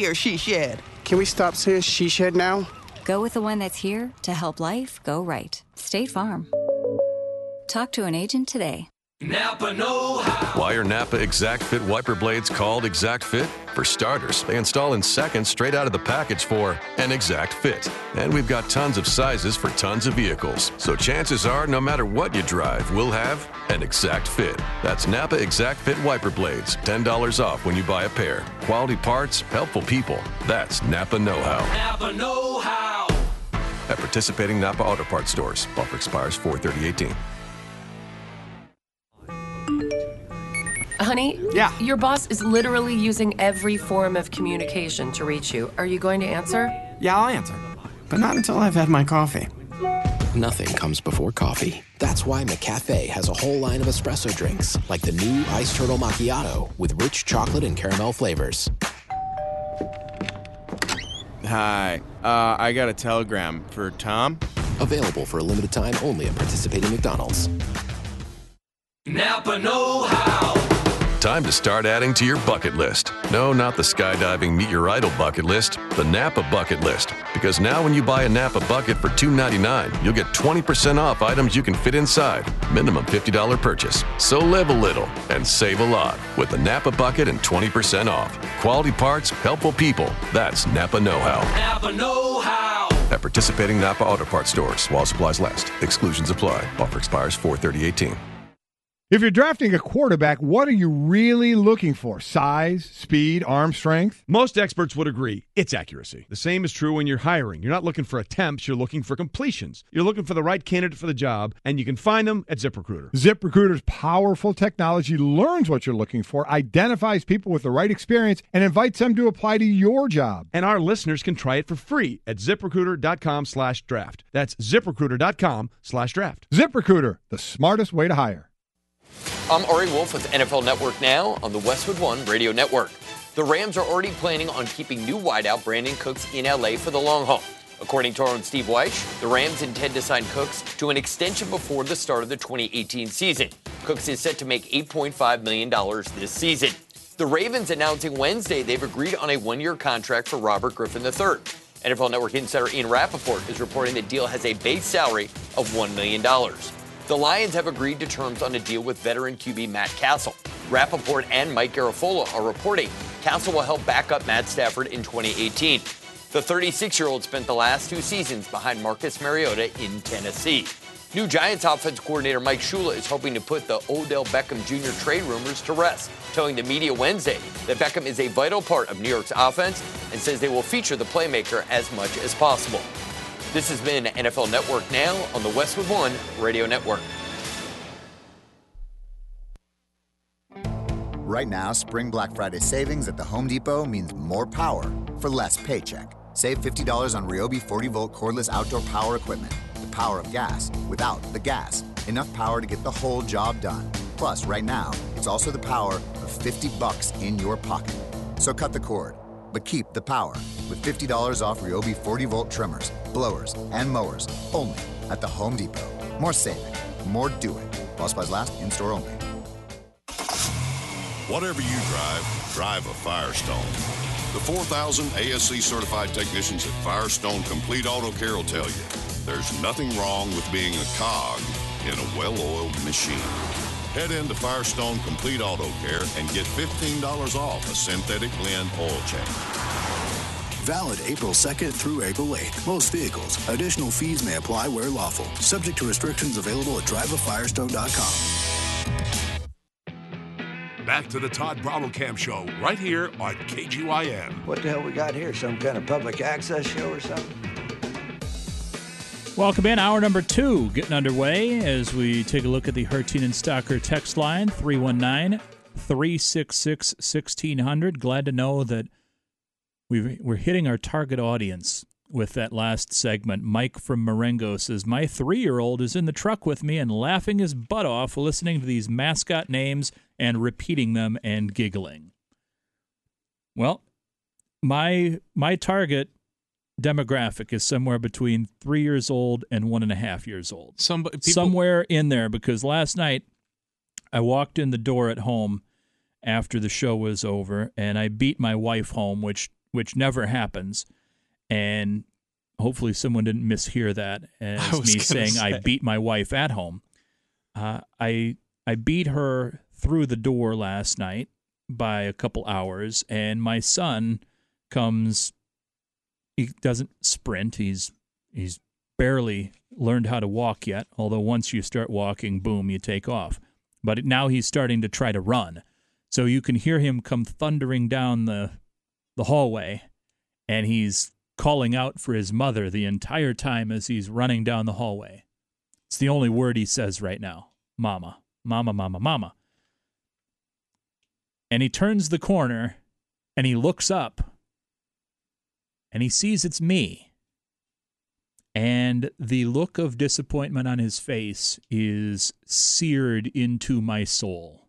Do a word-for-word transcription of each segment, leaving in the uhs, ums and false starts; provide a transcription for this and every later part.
here, She Shed. Can we stop saying She Shed now? Go with the one that's here to help life go right. State Farm. Talk to an agent today. Napa know-how. Why are Napa Exact Fit wiper blades called Exact Fit? For starters, they install in seconds straight out of the package for an exact fit. And we've got tons of sizes for tons of vehicles. So chances are, no matter what you drive, we'll have an exact fit. That's Napa Exact Fit wiper blades. ten dollars off when you buy a pair. Quality parts, helpful people. That's Napa know-how. Napa know-how. At participating Napa Auto Parts stores. Offer expires four thirty eighteen. Honey, yeah. Your boss is literally using every form of communication to reach you. Are you going to answer? Yeah, I'll answer. But not until I've had my coffee. Nothing comes before coffee. That's why McCafe has a whole line of espresso drinks, like the new Iced Turtle Macchiato with rich chocolate and caramel flavors. Hi, uh, I got a telegram for Tom. Available for a limited time only at participating McDonald's. Napa know-how. Time to start adding to your bucket list. No, not the skydiving meet your idol bucket list, the Napa bucket list. Because now when you buy a Napa bucket for two ninety-nine, you'll get twenty percent off items you can fit inside. Minimum fifty dollars purchase. So live a little and save a lot with the Napa bucket and twenty percent off. Quality parts, helpful people. That's Napa know-how. Napa know-how. At participating Napa Auto Parts stores while supplies last. Exclusions apply. Offer expires four thirty eighteen. If you're drafting a quarterback, what are you really looking for? Size, speed, arm strength? Most experts would agree it's accuracy. The same is true when you're hiring. You're not looking for attempts, you're looking for completions. You're looking for the right candidate for the job, and you can find them at ZipRecruiter. ZipRecruiter's powerful technology learns what you're looking for, identifies people with the right experience, and invites them to apply to your job. And our listeners can try it for free at ZipRecruiter.com slash draft. That's ZipRecruiter.com slash draft. ZipRecruiter, the smartest way to hire. I'm Ari Wolf with N F L Network Now on the Westwood One Radio Network. The Rams are already planning on keeping new wideout Brandon Cooks in L A for the long haul. According to our own Steve Wyche, the Rams intend to sign Cooks to an extension before the start of the twenty eighteen season. Cooks is set to make eight point five million dollars this season. The Ravens announcing Wednesday they've agreed on a one-year contract for Robert Griffin the third. N F L Network insider Ian Rappaport is reporting the deal has a base salary of one million dollars. The Lions have agreed to terms on a deal with veteran Q B Matt Castle. Rappaport and Mike Garafolo are reporting Castle will help back up Matt Stafford in twenty eighteen. The thirty-six-year-old spent the last two seasons behind Marcus Mariota in Tennessee. New Giants offense coordinator Mike Shula is hoping to put the Odell Beckham Junior trade rumors to rest, telling the media Wednesday that Beckham is a vital part of New York's offense and says they will feature the playmaker as much as possible. This has been N F L Network Now on the Westwood One Radio Network. Right now, Spring Black Friday savings at the Home Depot means more power for less paycheck. Save fifty dollars on Ryobi forty volt cordless outdoor power equipment. The power of gas without the gas. Enough power to get the whole job done. Plus, right now, it's also the power of fifty bucks in your pocket. So cut the cord, but keep the power with fifty dollars off Ryobi forty volt trimmers, blowers, and mowers only at the Home Depot. More saving, more doing. While supplies last, in-store only. Whatever you drive, drive a Firestone. The four thousand A S C certified technicians at Firestone Complete Auto Care will tell you there's nothing wrong with being a cog in a well-oiled machine. Head into Firestone Complete Auto Care and get fifteen dollars off a synthetic blend oil change. Valid April second through April eighth. Most vehicles. Additional fees may apply where lawful. Subject to restrictions available at drive a firestone dot com. Back to the Todd Brommelkamp Show, right here on K G Y N. What the hell we got here? Some kind of public access show or something? Welcome in. Hour number two getting underway as we take a look at the Hertine and Stocker text line, three one nine, three six six, one six zero zero. Glad to know that we've, we're hitting our target audience with that last segment. Mike from Marengo says, my three-year-old is in the truck with me and laughing his butt off listening to these mascot names and repeating them and giggling. Well, my my target demographic is somewhere between three years old and one and a half years old. Some, people... Somewhere in there, because last night I walked in the door at home after the show was over, and I beat my wife home, which which never happens. And hopefully someone didn't mishear that as me saying say. I beat my wife at home. Uh, I I beat her through the door last night by a couple hours, and my son comes. He doesn't sprint. He's he's barely learned how to walk yet, although once you start walking, boom, you take off. But now he's starting to try to run. So you can hear him come thundering down the the hallway, and he's calling out for his mother the entire time as he's running down the hallway. It's the only word he says right now. Mama, mama, mama, mama. And he turns the corner, and he looks up, and he sees it's me. And the look of disappointment on his face is seared into my soul.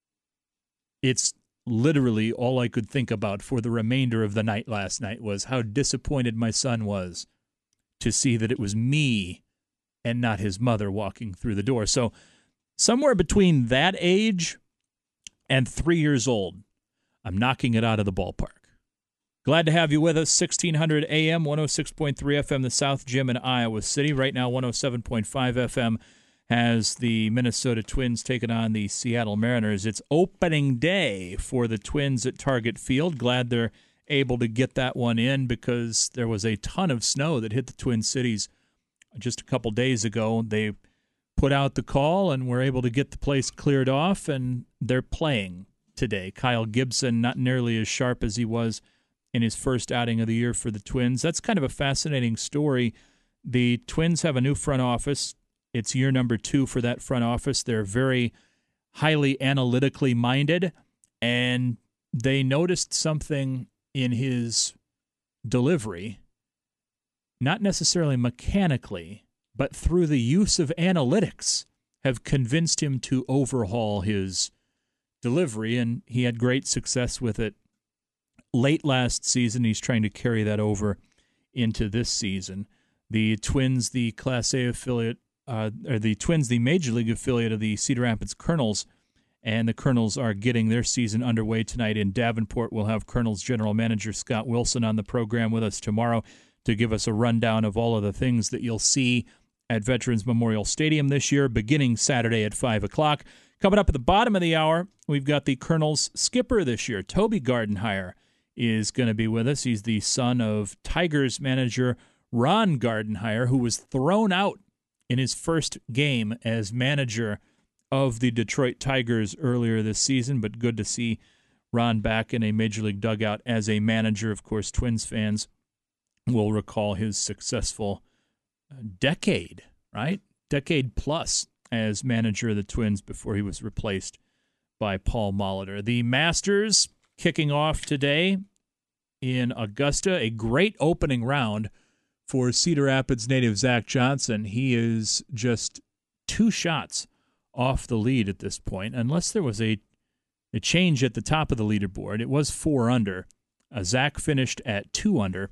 It's literally all I could think about for the remainder of the night last night was how disappointed my son was to see that it was me and not his mother walking through the door. So somewhere between that age and three years old, I'm knocking it out of the ballpark. Glad to have you with us. sixteen hundred A M, one oh six point three F M, the South Gym in Iowa City. Right now, one oh seven point five F M has the Minnesota Twins taking on the Seattle Mariners. It's opening day for the Twins at Target Field. Glad they're able to get that one in because there was a ton of snow that hit the Twin Cities just a couple days ago. They put out the call and were able to get the place cleared off, and they're playing today. Kyle Gibson, not nearly as sharp as he was in his first outing of the year for the Twins. That's kind of a fascinating story. The Twins have a new front office. It's year number two for that front office. They're very highly analytically minded, and they noticed something in his delivery, not necessarily mechanically, but through the use of analytics, have convinced him to overhaul his delivery, and he had great success with it late last season. He's trying to carry that over into this season. The Twins, the Class A affiliate, uh, or the Twins, the Major League affiliate of the Cedar Rapids Colonels, and the Colonels are getting their season underway tonight in Davenport. We'll have Colonels General Manager Scott Wilson on the program with us tomorrow to give us a rundown of all of the things that you'll see at Veterans Memorial Stadium this year, beginning Saturday at five o'clock. Coming up at the bottom of the hour, we've got the Colonels skipper this year, Toby Gardenhire, is going to be with us. He's the son of Tigers manager Ron Gardenhire, who was thrown out in his first game as manager of the Detroit Tigers earlier this season, but good to see Ron back in a Major League dugout as a manager. Of course, Twins fans will recall his successful decade, right? Decade plus as manager of the Twins before he was replaced by Paul Molitor. The Masters kicking off today in Augusta, a great opening round for Cedar Rapids native Zach Johnson. He is just two shots off the lead at this point, unless there was a, a change at the top of the leaderboard. It was four under. Uh, Zach finished at two under.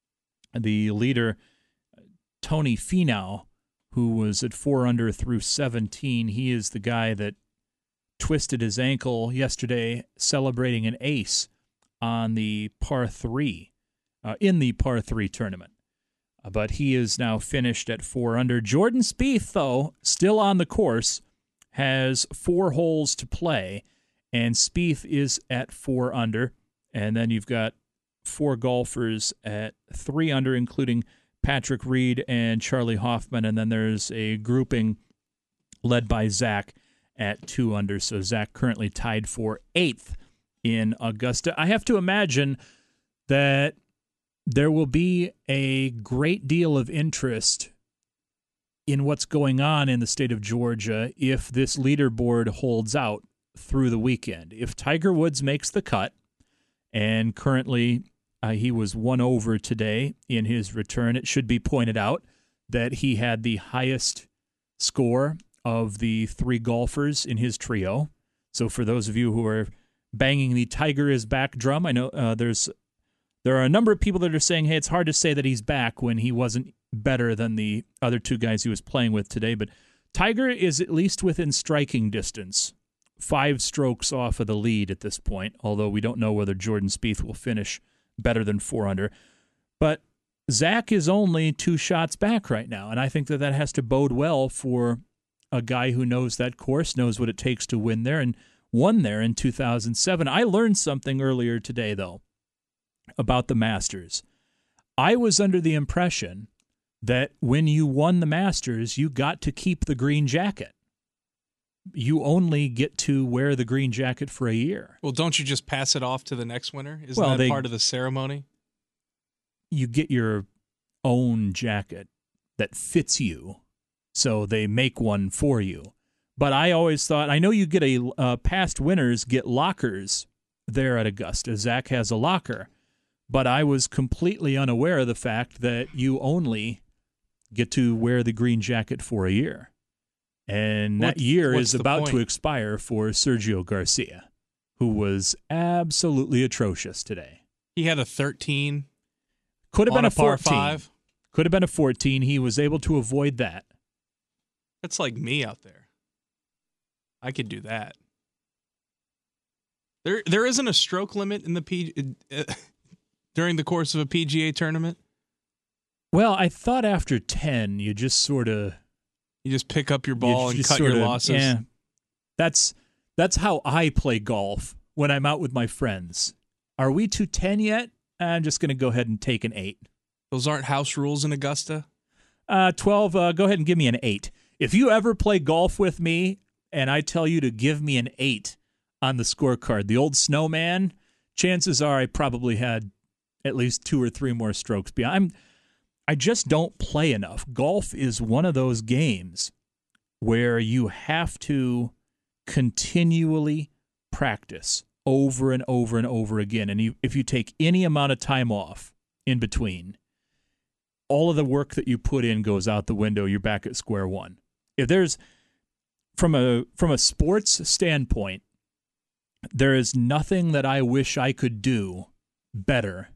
The leader, Tony Finau, who was at four under through seventeen, he is the guy that twisted his ankle yesterday celebrating an ace on the par three, uh, in the par three tournament. Uh, but he is now finished at four under. Jordan Spieth, though, still on the course, has four holes to play, and Spieth is at four under. And then you've got four golfers at three under, including Patrick Reed and Charlie Hoffman, and then there's a grouping led by Zach at two under. So Zach currently tied for eighth in Augusta. I have to imagine that there will be a great deal of interest in what's going on in the state of Georgia if this leaderboard holds out through the weekend. If Tiger Woods makes the cut, and currently uh, he was one over today in his return, it should be pointed out that he had the highest score of the three golfers in his trio. So for those of you who are banging the Tiger is back drum, I know uh, there's there are a number of people that are saying, hey, it's hard to say that he's back when he wasn't better than the other two guys he was playing with today. But Tiger is at least within striking distance, five strokes off of the lead at this point, although we don't know whether Jordan Spieth will finish better than four under. But Zach is only two shots back right now, and I think that that has to bode well for a guy who knows that course, knows what it takes to win there, and won there in two thousand seven. I learned something earlier today, though, about the Masters. I was under the impression that when you won the Masters, you got to keep the green jacket. You only get to wear the green jacket for a year. Well, don't you just pass it off to the next winner? Isn't Well, that they- part of the ceremony? You get your own jacket that fits you, so they make one for you. But I always thought, I know you get a, uh, past winners get lockers there at Augusta. Zach has a locker. But I was completely unaware of the fact that you only get to wear the green jacket for a year. And that What's- year what's is the about to point? expire for Sergio Garcia, who was absolutely atrocious today. He had a thirteen. Could have on been a a par fourteen. five. Could have been a fourteen. He was able to avoid that. That's like me out there. I could do that. There, there isn't a stroke limit in the P uh, during the course of a P G A tournament. Well, I thought after ten, you just sort of you just pick up your ball and cut sort your of- losses. Yeah, that's that's how I play golf when I'm out with my friends. Are we to ten yet? I'm just going to go ahead and take an eight. Those aren't house rules in Augusta. Uh, twelve. Uh, go ahead and give me an eight. If you ever play golf with me, and I tell you to give me an eight on the scorecard, the old snowman, chances are I probably had at least two or three more strokes beyond. I'm, I just don't play enough. Golf is one of those games where you have to continually practice over and over and over again. And you, if you take any amount of time off in between, all of the work that you put in goes out the window. You're back at square one. If there's from a from a sports standpoint, there is nothing that I wish I could do better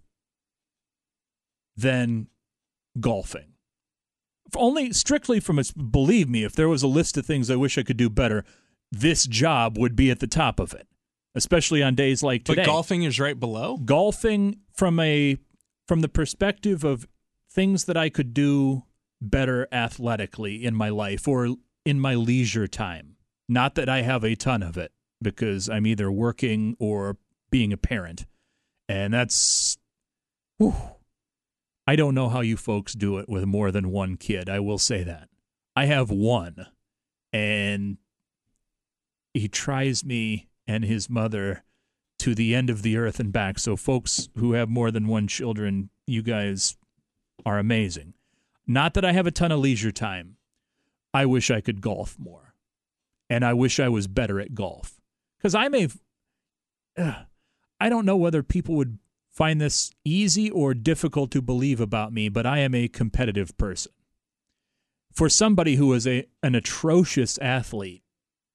than golfing. If only strictly from a, believe me, if there was a list of things I wish I could do better, this job would be at the top of it, especially on days like today. But golfing is right below? Golfing from a from the perspective of things that I could do better athletically in my life or in my leisure time. Not that I have a ton of it, because I'm either working or being a parent. And that's, whew, I don't know how you folks do it with more than one kid. I will say that. I have one, and he tries me and his mother to the end of the earth and back. So folks who have more than one children, you guys are amazing. Not that I have a ton of leisure time. I wish I could golf more. And I wish I was better at golf. Because I may, uh, I don't know whether people would find this easy or difficult to believe about me, but I am a competitive person. For somebody who is a an atrocious athlete,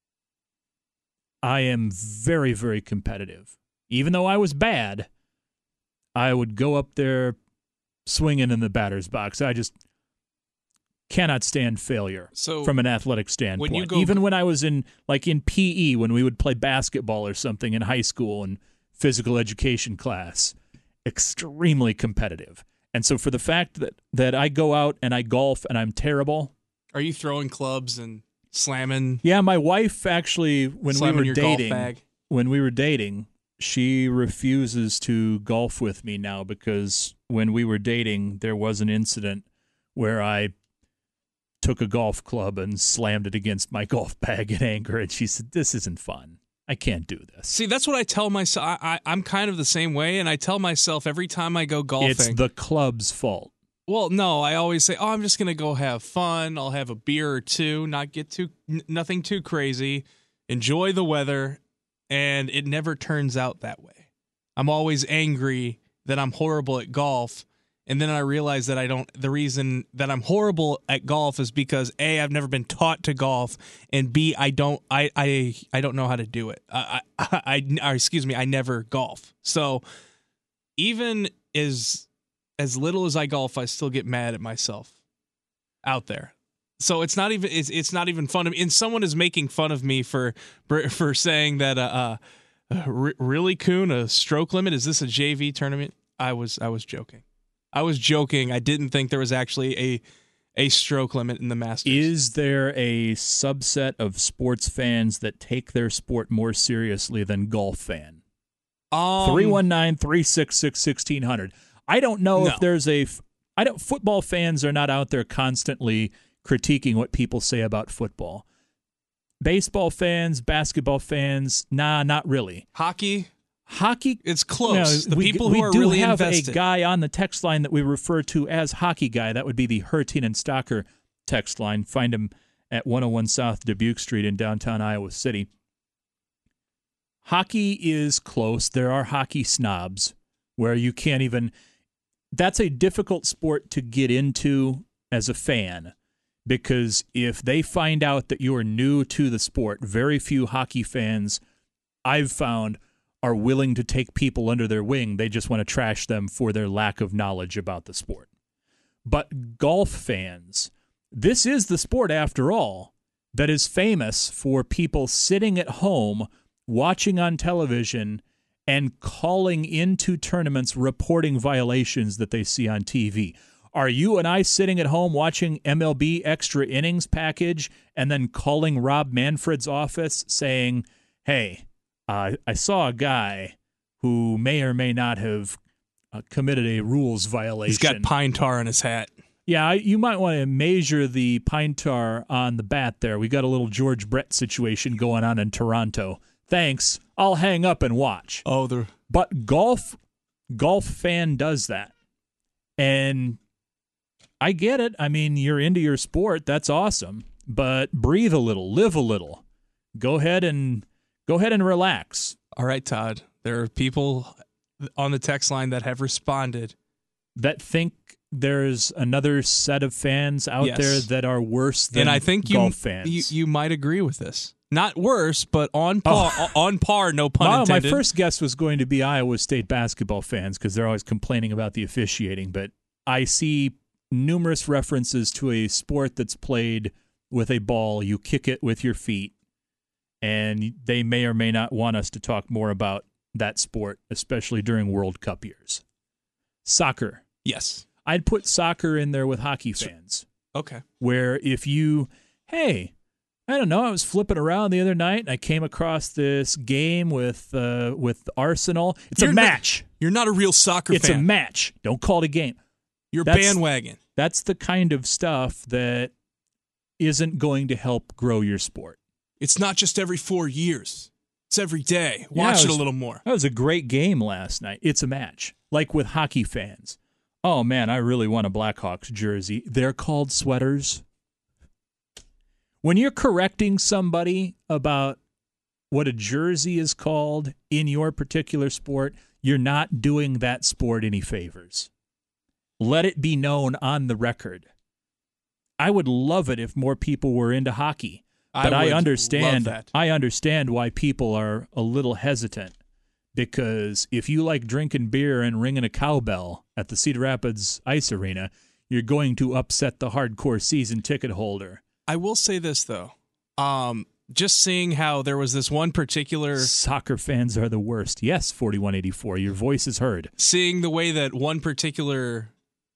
I am very, very competitive. Even though I was bad, I would go up there swinging in the batter's box. I just cannot stand failure So, from an athletic standpoint. when you go- Even when I was in, like in P E, when we would play basketball or something in high school and physical education class, extremely competitive. And so for the fact that, that I go out and I golf and I'm terrible. Are you throwing clubs and slamming? Yeah, my wife actually, when Slamming we your were golf dating, bag? when we were dating, she refuses to golf with me now because when we were dating, there was an incident where I took a golf club and slammed it against my golf bag in anger, and she said, "This isn't fun. I can't do this." See, that's what I tell myself. I, I, I'm kind of the same way, and I tell myself every time I go golfing. It's the club's fault. Well, no, I always say, "Oh, I'm just gonna go have fun. I'll have a beer or two, not get too, n- nothing too crazy, enjoy the weather," and it never turns out that way. I'm always angry that I'm horrible at golf, and then I realize that I don't. The reason that I'm horrible at golf is because A, I've never been taught to golf, and B, I don't. I I, I don't know how to do it. I, I, I or excuse me, I never golf. So even as as little as I golf, I still get mad at myself out there. So it's not even it's, it's not even fun to me. And someone is making fun of me for for saying that uh, uh really, Kuhn, a stroke limit. Is this a J V tournament? I was I was joking. I was joking. I didn't think there was actually a a stroke limit in the Masters. Is there a subset of sports fans that take their sport more seriously than golf fan? Um, three one nine, three six six, one six zero zero. I don't know no. if there's a I don't football fans are not out there constantly critiquing what people say about football. Baseball fans, basketball fans, nah, not really. Hockey? Hockey, it's close. You know, the we, people we who are do really have invested. a guy on the text line that we refer to as Hockey Guy. That would be the Hertine and Stocker text line. Find him at one oh one South Dubuque Street in downtown Iowa City. Hockey is close. There are hockey snobs where you can't even. That's a difficult sport to get into as a fan, because if they find out that you are new to the sport, very few hockey fans I've found are willing to take people under their wing. They just want to trash them for their lack of knowledge about the sport. But golf fans, this is the sport, after all, that is famous for people sitting at home, watching on television, and calling into tournaments, reporting violations that they see on T V. Are you and I sitting at home watching M L B Extra Innings package and then calling Rob Manfred's office saying, hey, Uh, I saw a guy who may or may not have uh, committed a rules violation. He's got pine tar on his hat. Yeah, you might want to measure the pine tar on the bat there. We got a little George Brett situation going on in Toronto. Thanks. I'll hang up and watch. Oh, the But golf, golf fan does that. And I get it. I mean, you're into your sport. That's awesome. But breathe a little, live a little. Go ahead and... Go ahead and relax. All right, Todd. There are people on the text line that have responded that think there's another set of fans out yes. there that are worse than and I think golf you, fans. You, you might agree with this. Not worse, but on par. Oh. On par. No pun well, intended. My first guess was going to be Iowa State basketball fans because they're always complaining about the officiating. But I see numerous references to a sport that's played with a ball. You kick it with your feet. And they may or may not want us to talk more about that sport, especially during World Cup years. Soccer. Yes. I'd put soccer in there with hockey fans. Okay. Where if you, hey, I don't know, I was flipping around the other night and I came across this game with uh, with Arsenal. It's you're a match. Not, you're not a real soccer it's fan. It's a match. Don't call it a game. You're that's, bandwagon. That's the kind of stuff that isn't going to help grow your sport. It's not just every four years. It's every day. Watch yeah, it, was, it a little more. That was a great game last night. It's a match. Like with hockey fans. Oh, man, I really want a Blackhawks jersey. They're called sweaters. When you're correcting somebody about what a jersey is called in your particular sport, you're not doing that sport any favors. Let it be known on the record. I would love it if more people were into hockey. But I, I understand I understand why people are a little hesitant, because if you like drinking beer and ringing a cowbell at the Cedar Rapids Ice Arena, you're going to upset the hardcore season ticket holder. I will say this, though. Um, just seeing how there was this one particular... Soccer fans are the worst. Yes, forty-one eighty-four, your voice is heard. Seeing the way that one particular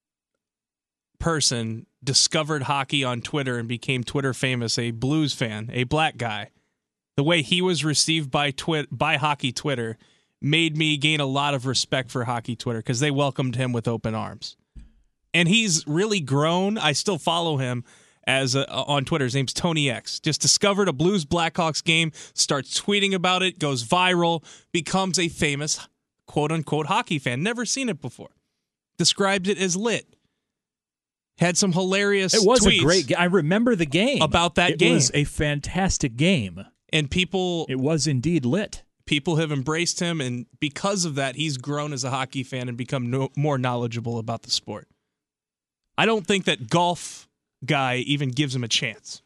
person discovered hockey on Twitter and became Twitter famous, a Blues fan, a black guy. The way he was received by twit by hockey Twitter made me gain a lot of respect for hockey Twitter because they welcomed him with open arms. And he's really grown. I still follow him as a, on Twitter. His name's Tony X. Just discovered a Blues Blackhawks game, starts tweeting about it, goes viral, becomes a famous quote-unquote hockey fan. Never seen it before. Described it as lit. Had some hilarious It was tweets a great game. I remember the game. About that it game. It was a fantastic game. And people... It was indeed lit. People have embraced him, and because of that, he's grown as a hockey fan and become no, more knowledgeable about the sport. I don't think that golf guy even gives him a chance.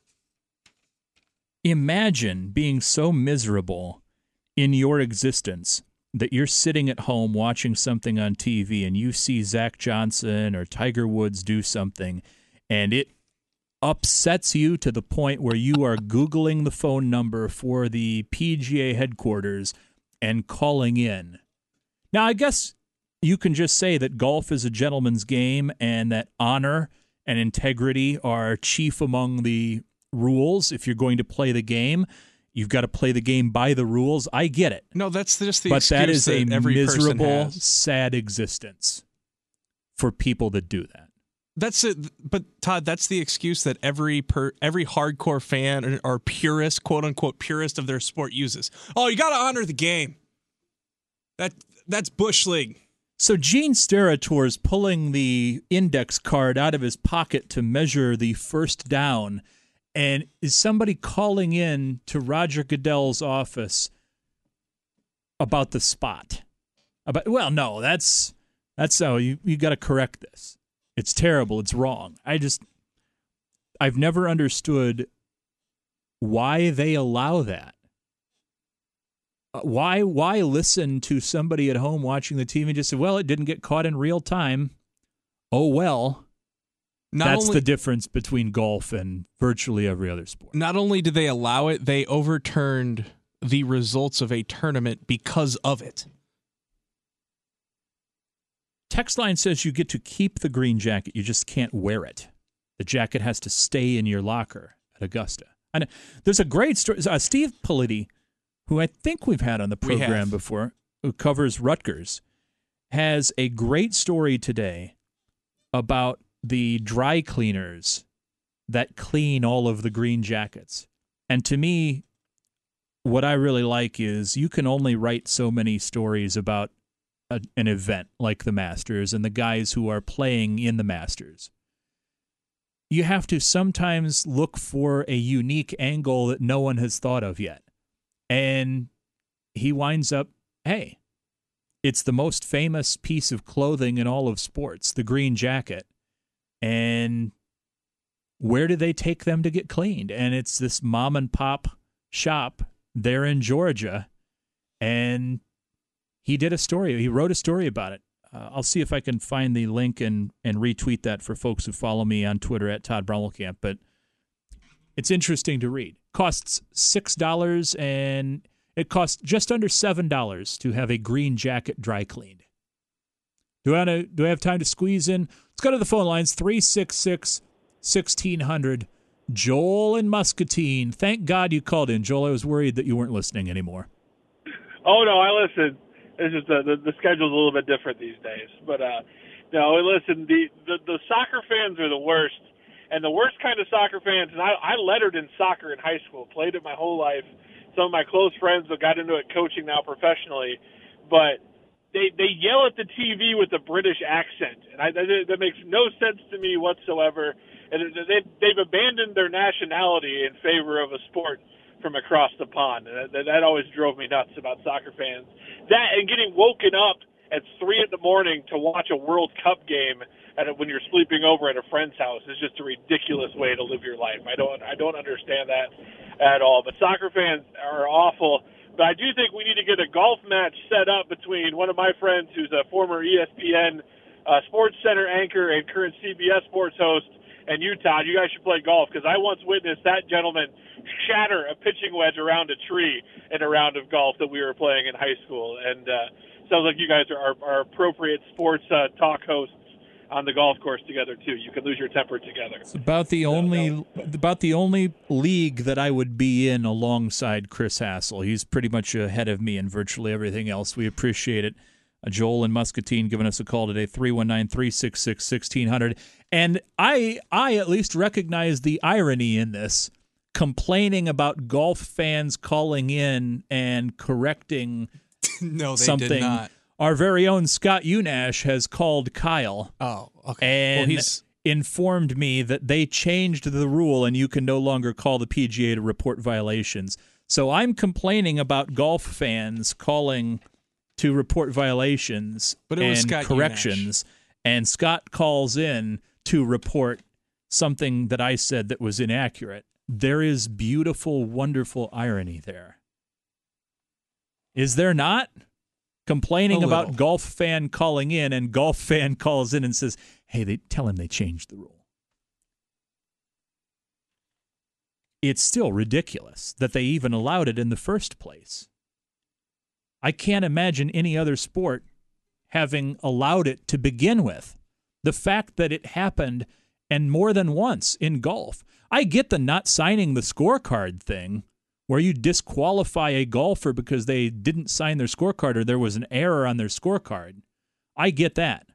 Imagine being so miserable in your existence that you're sitting at home watching something on T V and you see Zach Johnson or Tiger Woods do something and it upsets you to the point where you are Googling the phone number for the P G A headquarters and calling in. Now, I guess you can just say that golf is a gentleman's game and that honor and integrity are chief among the rules. If you're going to play the game, you've got to play the game by the rules. I get it. No, that's just the but excuse that is that a every person miserable, has. sad existence for people that do that. That's it. But Todd, that's the excuse that every per, every hardcore fan or, or purist, quote unquote purist of their sport uses. Oh, you got to honor the game. That that's Bush League. So Gene Steratore is pulling the index card out of his pocket to measure the first down, and is somebody calling in to Roger Goodell's office about the spot? About well, no, that's that's how you you got to correct this. It's terrible. It's wrong. I just I've never understood why they allow that. Why why listen to somebody at home watching the T V and just say, well, it didn't get caught in real time. Oh, well. Not That's only, the difference between golf and virtually every other sport. Not only did they allow it, they overturned the results of a tournament because of it. Text line says you get to keep the green jacket. You just can't wear it. The jacket has to stay in your locker at Augusta. And there's a great story. Uh, Steve Politi, who I think we've had on the program before, who covers Rutgers, has a great story today about the dry cleaners that clean all of the green jackets. And to me, what I really like is you can only write so many stories about a, an event like the Masters and the guys who are playing in the Masters. You have to sometimes look for a unique angle that no one has thought of yet. And he winds up, hey, it's the most famous piece of clothing in all of sports, the green jacket. And where do they take them to get cleaned? And it's this mom and pop shop there in Georgia. And he did a story. He wrote a story about it. Uh, I'll see if I can find the link and, and retweet that for folks who follow me on Twitter at Todd Brommelkamp. But it's interesting to read. Costs six dollars, and it costs just under seven dollars to have a green jacket dry cleaned. Do I, wanna, do I have time to squeeze in? Let's go to the phone lines, three six six, one six zero zero. Joel in Muscatine. Thank God you called in, Joel. I was worried that you weren't listening anymore. Oh, no, I listen. It's just the, the, the schedule's a little bit different these days. But, uh, no, listen, the, the, the soccer fans are the worst. And the worst kind of soccer fans, and I, I lettered in soccer in high school, played it my whole life. Some of my close friends have got into it coaching now professionally. But they they yell at the T V with a British accent. And I, that, that makes no sense to me whatsoever. And they, they've abandoned their nationality in favor of a sport from across the pond. And that, that always drove me nuts about soccer fans. That and getting woken up at three in the morning to watch a World Cup game at a, when you're sleeping over at a friend's house is just a ridiculous way to live your life. I don't I don't understand that at all. But soccer fans are awful. But I do think we need to get a golf match set up between one of my friends who's a former E S P N uh, Sports Center anchor and current C B S Sports host, and you, Todd. You guys should play golf, because I once witnessed that gentleman shatter a pitching wedge around a tree in a round of golf that we were playing in high school. And uh, sounds like you guys are, are, are appropriate sports uh, talk hosts on the golf course together too. You can lose your temper together. It's about the only about the only league that I would be in alongside Chris Hassel. He's pretty much ahead of me in virtually everything else. We appreciate it. Uh, Joel in Muscatine giving us a call today, three one nine, three six six, one six zero zero. And I I at least recognize the irony in this, complaining about golf fans calling in and correcting no, they something. did not. Our very own Scott Unash has called Kyle. Oh, okay. And well, he's... informed me that they changed the rule and you can no longer call the P G A to report violations. So I'm complaining about golf fans calling to report violations but it was and Scott corrections. Unash. And Scott calls in to report something that I said that was inaccurate. There is beautiful, wonderful irony there. Is there not? Complaining about golf fan calling in, and golf fan calls in and says, hey, they tell him they changed the rule. It's still ridiculous that they even allowed it in the first place. I can't imagine any other sport having allowed it to begin with. The fact that it happened, and more than once in golf. I get the not signing the scorecard thing, where you disqualify a golfer because they didn't sign their scorecard or there was an error on their scorecard. I get that.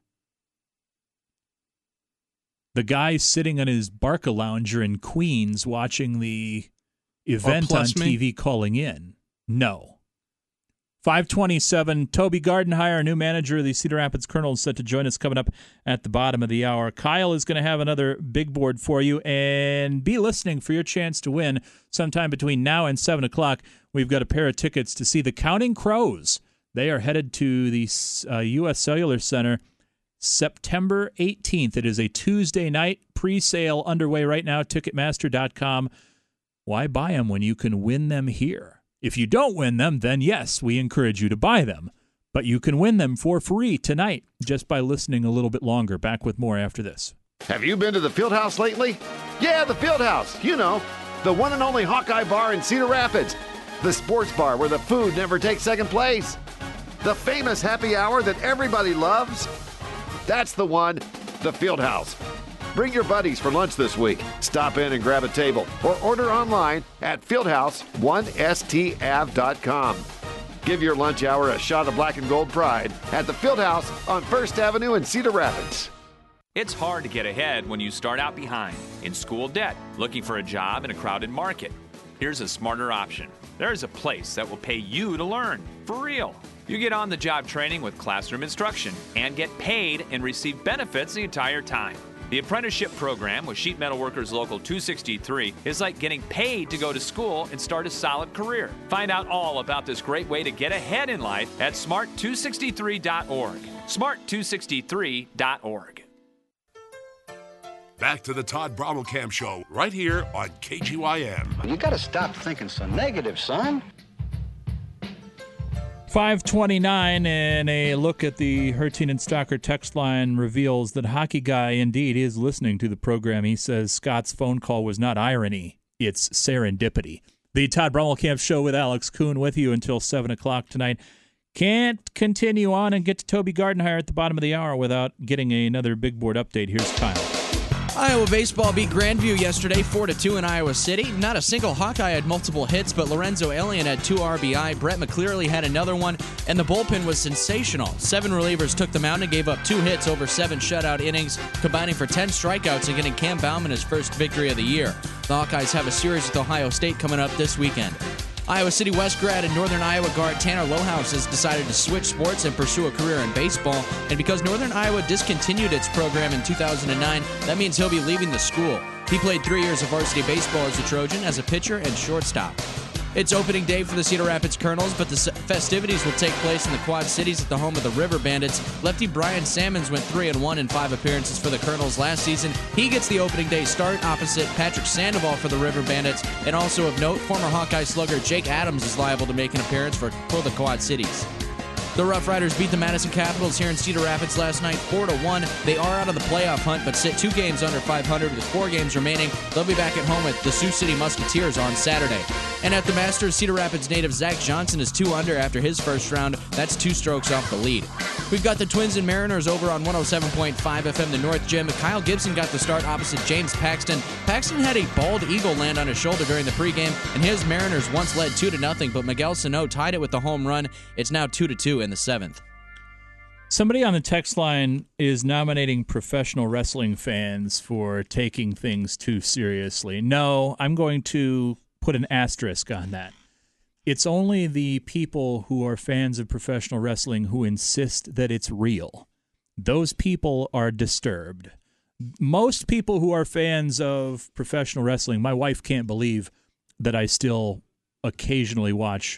The guy sitting on his Barca lounger in Queens watching the event on T V calling in. No. five twenty-seven, Toby Gardenhire, new manager of the Cedar Rapids Colonels, set to join us coming up at the bottom of the hour. Kyle is going to have another big board for you, and be listening for your chance to win sometime between now and seven o'clock. We've got a pair of tickets to see the Counting Crows. They are headed to the uh, U S Cellular Center September eighteenth. It is a Tuesday night, pre-sale underway right now, Ticketmaster dot com. Why buy them when you can win them here? If you don't win them, then yes, we encourage you to buy them. But you can win them for free tonight just by listening a little bit longer. Back with more after this. Have you been to the Fieldhouse lately? Yeah, the Fieldhouse. You know, the one and only Hawkeye Bar in Cedar Rapids. The sports bar where the food never takes second place. The famous happy hour that everybody loves. That's the one, the Fieldhouse. Bring your buddies for lunch this week. Stop in and grab a table or order online at fieldhouse one s t a v dot com. Give your lunch hour a shot of black and gold pride at the Fieldhouse on First Avenue in Cedar Rapids. It's hard to get ahead when you start out behind, in school debt, looking for a job in a crowded market. Here's a smarter option. There's a place that will pay you to learn, for real. You get on-the-job training with classroom instruction and get paid and receive benefits the entire time. The apprenticeship program with Sheet Metal Workers Local two sixty-three is like getting paid to go to school and start a solid career. Find out all about this great way to get ahead in life at smart two sixty-three dot org. smart two sixty-three dot org. Back to the Todd Brommelkamp Show right here on K G Y M. You gotta stop thinking so negative, son. five twenty-nine, and a look at the Hertine and Stocker text line reveals that Hockey Guy indeed is listening to the program. He says Scott's phone call was not irony, it's serendipity. The Todd Brommelkamp Show with Alex Kuhn with you until seven o'clock tonight. Can't continue on and get to Toby Gardenhire at the bottom of the hour without getting another big board update. Here's Kyle. Iowa baseball beat Grandview yesterday four to two in Iowa City. Not a single Hawkeye had multiple hits, but Lorenzo Alien had two R B I. Brett McClearly had another one, and the bullpen was sensational. Seven relievers took the mound and gave up two hits over seven shutout innings, combining for ten strikeouts and getting Cam Bauman his first victory of the year. The Hawkeyes have a series with Ohio State coming up this weekend. Iowa City West grad and Northern Iowa guard Tanner Lohaus has decided to switch sports and pursue a career in baseball. And because Northern Iowa discontinued its program in two thousand nine, that means he'll be leaving the school. He played three years of varsity baseball as a Trojan, as a pitcher and shortstop. It's opening day for the Cedar Rapids Colonels, but the festivities will take place in the Quad Cities at the home of the River Bandits. Lefty Brian Sammons went three and one in five appearances for the Colonels last season. He gets the opening day start opposite Patrick Sandoval for the River Bandits. And also of note, former Hawkeye slugger Jake Adams is liable to make an appearance for, for the Quad Cities. The Rough Riders beat the Madison Capitals here in Cedar Rapids last night four to one. They are out of the playoff hunt, but sit two games under five hundred with four games remaining. They'll be back at home with the Sioux City Musketeers on Saturday. And at the Masters, Cedar Rapids native Zach Johnson is two under after his first round. That's two strokes off the lead. We've got the Twins and Mariners over on one oh seven point five F M, the North Gym. Kyle Gibson got the start opposite James Paxton. Paxton had a bald eagle land on his shoulder during the pregame, and his Mariners once led two to nothing, but Miguel Sano tied it with the home run. It's now two to two in the seventh. Somebody on the text line is nominating professional wrestling fans for taking things too seriously. No, I'm going to put an asterisk on that. It's only the people who are fans of professional wrestling who insist that it's real. Those people are disturbed. Most people who are fans of professional wrestling, my wife can't believe that I still occasionally watch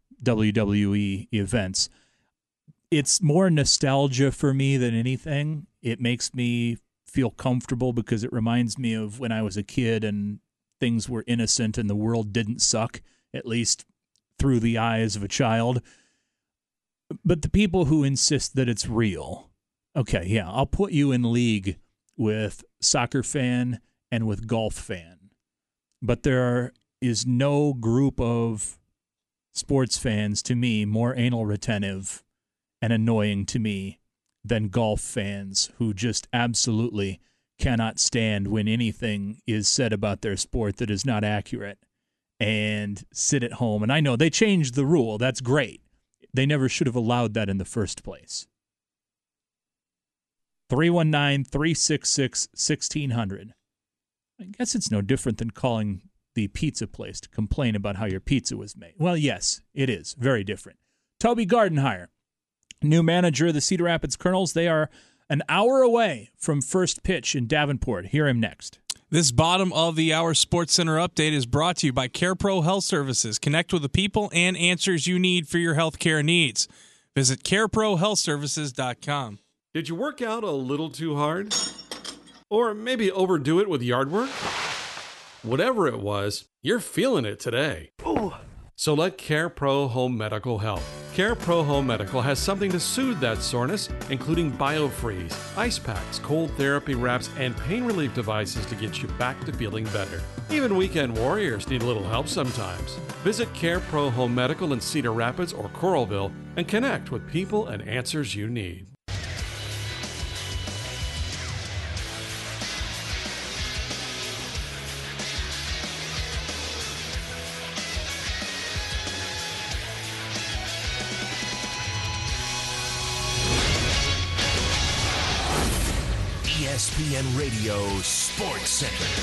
W W E events. It's more nostalgia for me than anything. It makes me feel comfortable because it reminds me of when I was a kid and things were innocent and the world didn't suck, at least through the eyes of a child. But the people who insist that it's real, okay, yeah, I'll put you in league with soccer fan and with golf fan. But there is no group of sports fans, to me, more anal retentive and annoying to me than golf fans who just absolutely cannot stand when anything is said about their sport that is not accurate and sit at home. And I know they changed the rule. That's great. They never should have allowed that in the first place. three one nine, three six six, one six zero zero. I guess it's no different than calling the pizza place to complain about how your pizza was made. Well, yes, it is. Very different. Toby Gardenhire, new manager of the Cedar Rapids Colonels. They are an hour away from first pitch in Davenport. Hear him next. This bottom of the hour Sports Center update is brought to you by CarePro Health Services. Connect with the people and answers you need for your healthcare needs. Visit care pro health services dot com. Did you work out a little too hard? Or maybe overdo it with yard work? Whatever it was, you're feeling it today. Ooh. So let CarePro Home Medical help. CarePro Home Medical has something to soothe that soreness, including BioFreeze, ice packs, cold therapy wraps, and pain relief devices to get you back to feeling better. Even weekend warriors need a little help sometimes. Visit CarePro Home Medical in Cedar Rapids or Coralville and connect with people and answers you need. E S P N Radio Sports Center.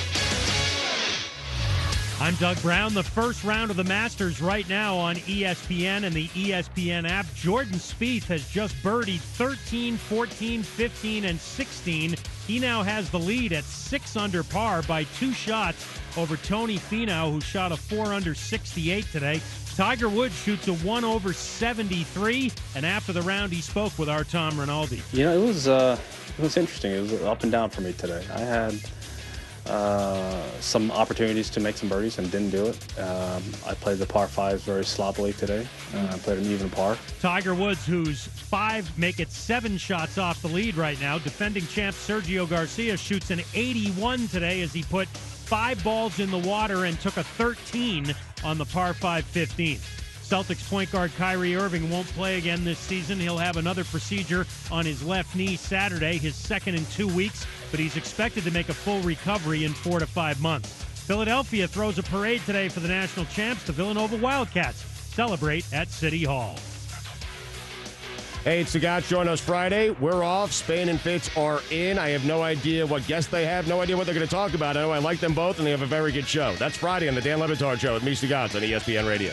I'm Doug Brown. The first round of the Masters right now on E S P N and the E S P N app. Jordan Spieth has just birdied thirteen, fourteen, fifteen, and sixteen. He now has the lead at six under par by two shots over Tony Finau, who shot a four under sixty-eight today. Tiger Woods shoots a one over seventy-three, and after the round, he spoke with our Tom Rinaldi. You know, it was uh, it was interesting. It was up and down for me today. I had uh, some opportunities to make some birdies and didn't do it. Um, I played the par fives very sloppily today. Uh, I played an even par. Tiger Woods, who's five, make it seven shots off the lead right now. Defending champ Sergio Garcia shoots an eighty-one today as he put five balls in the water and took a thirteen on the par five fifteen. Celtics point guard Kyrie Irving won't play again this season. He'll have another procedure on his left knee Saturday, his second in two weeks, but he's expected to make a full recovery in four to five months. Philadelphia throws a parade today for the national champs. The Villanova Wildcats celebrate at City Hall. Hey, it's the guys. Join us Friday. We're off. Spain and Fitz are in. I have no idea what guests they have, no idea what they're going to talk about. I know I like them both, and they have a very good show. That's Friday on the Dan Le Batard Show with me, Stugotz, on E S P N Radio.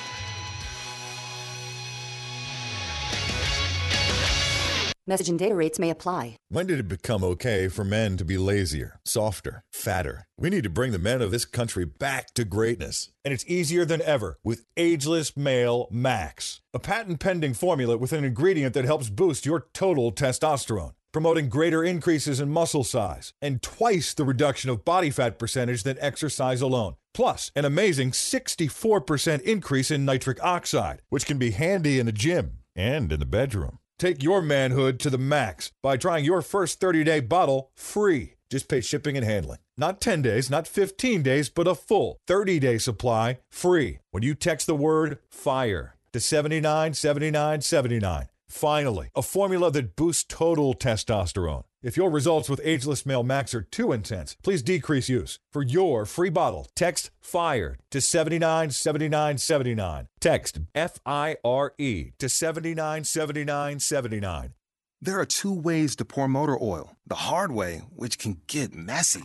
Message and data rates may apply. When did it become okay for men to be lazier, softer, fatter? We need to bring the men of this country back to greatness. And it's easier than ever with Ageless Male Max, a patent-pending formula with an ingredient that helps boost your total testosterone, promoting greater increases in muscle size and twice the reduction of body fat percentage than exercise alone. Plus, an amazing sixty-four percent increase in nitric oxide, which can be handy in the gym and in the bedroom. Take your manhood to the max by trying your first thirty-day bottle free. Just pay shipping and handling. Not ten days, not fifteen days, but a full thirty-day supply free when you text the word FIRE to seven nine seven nine seven nine. Finally, a formula that boosts total testosterone. If your results with Ageless Male Max are too intense, please decrease use. For your free bottle, text FIRE to seven nine seven nine seven nine. Text F I R E to seven nine seven nine seven nine. There are two ways to pour motor oil. The hard way, which can get messy.